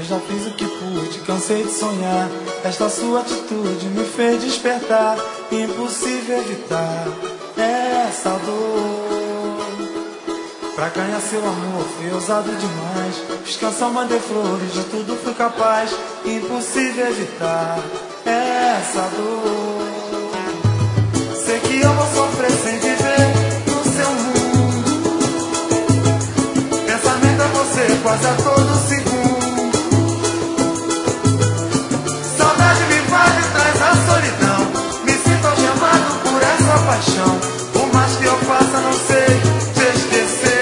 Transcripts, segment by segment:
Eu já fiz o que pude, cansei de sonhar. Esta sua atitude me fez despertar. Impossível evitar essa dor. Pra ganhar seu amor fui ousado demais. Fiz canção, mandei flores, de tudo fui capaz. Impossível evitar essa dor. Sei que eu vou sofrer sem viver no seu mundo. Pensamento é você quase a todo segundo. Saudade me invade e traz a solidão. Me sinto algemado por essa paixão. Por mais que eu faça, não sei te esquecer.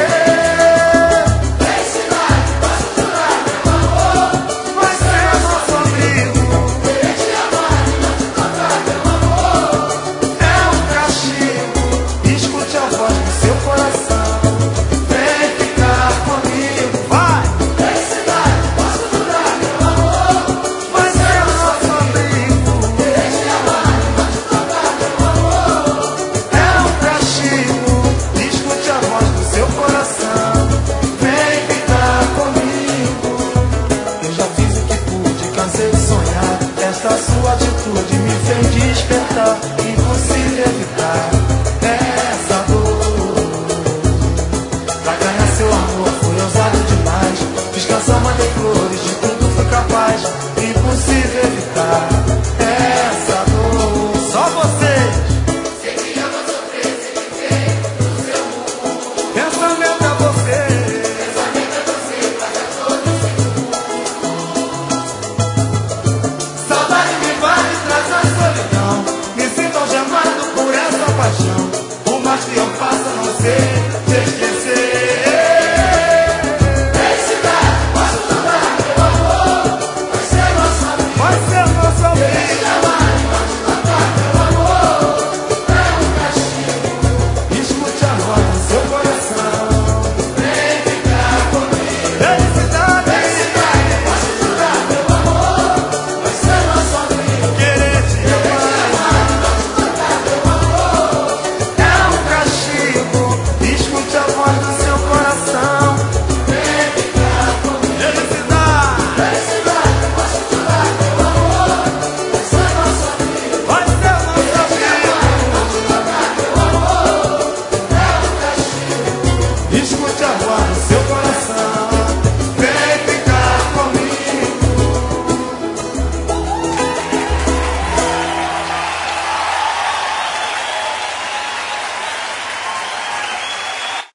Felicidade, posso jurar, meu amor. Vai ser nosso amigo. Querer te amar e não te tocar, meu amor. É um castigo. Escute a voz do seu coração. Vem ficar comigo. Vai! Felicidade, posso jurar, meu amor. Vai ser nosso amigo. Querer te amar e não te tocar, meu amor. É um castigo. Escute a voz do seu coração. Vem ficar comigo. Eu já fiz o que pude, cansei de sonhar. Esta sua atitude me fez despertar. Impossível evitar essa dor. Pra ganhar seu amor fui ousado demais. Fiz canção, mandei flores, de tudo fui capaz. Impossível evitar essa dor. Só vocês. Sei que eu vou sofrer sem viver no seu mundo. Pensamento é você. Pensamento é você, quase a todo segundo. Saudade me invade e traz a solidão. Me sinto algemado por essa paixão. Por mais que eu faça, não sei